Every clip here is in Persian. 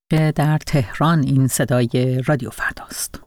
که در تهران این صدای رادیو فرداست.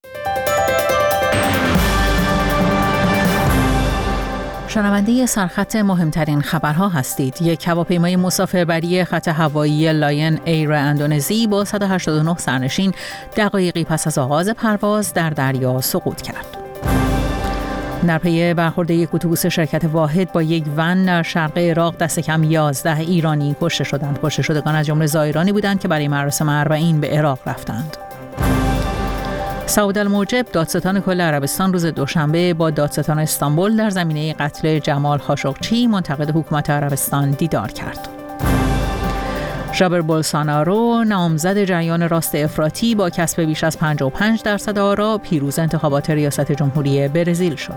شنونده سرخط مهمترین خبرها هستید. یک هواپیمای مسافربری خط هوایی لاین ایر اندونزی با 189 سرنشین دقایقی پس از آغاز پرواز در دریا سقوط کرد. در پی برخورد یک اتوبوس شرکت واحد با یک ون در شرق عراق دست کم 11 ایرانی کشته شدند. کشته شدگان از جمله زائرانی بودند که برای مراسم اربعین به عراق رفتند. سعود الموجب، دادستان کل عربستان، روز دوشنبه با دادستان استانبول در زمینه قتل جمال خاشقچی منتقد حکومت عربستان دیدار کرد. ژائر بولسونارو، نامزد جریان راست افراطی، با کسب بیش از 55% آرا پیروز انتخابات ریاست جمهوری برزیل شد.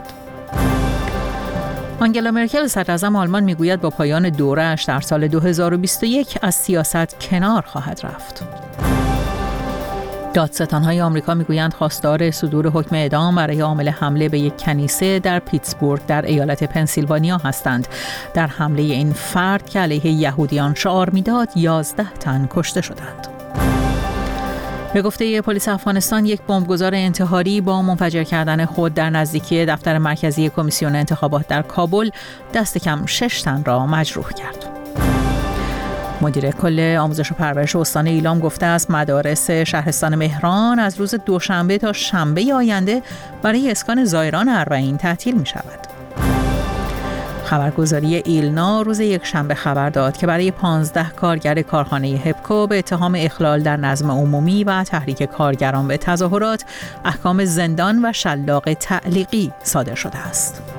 آنگلا مرکل، صدراعظم آلمان، میگوید با پایان دوره‌اش در سال 2021 از سیاست کنار خواهد رفت. دادستان‌های آمریکا میگویند خواستار صدور حکم اعدام برای عامل حمله به یک کنیسه در پیتسبورگ در ایالت پنسیلوانیا هستند. در حمله این فرد که علیه یهودیان شعار میداد 11 تن کشته شدند. به گفته پلیس افغانستان، یک بمبگذار انتحاری با منفجر کردن خود در نزدیکی دفتر مرکزی کمیسیون انتخابات در کابل دست کم 6 تن را مجروح کرد. مدیر کل آموزش و پرورش استان ایلام گفته است مدارس شهرستان مهران از روز دوشنبه تا شنبه آینده برای اسکان زائران اربعین تعطیل می شود. خبرگزاری ایلنا روز یکشنبه خبر داد که برای 15 کارگر کارخانه هپکو به اتهام اخلال در نظم عمومی و تحریک کارگران به تظاهرات احکام زندان و شلاق تعلیقی صادر شده است.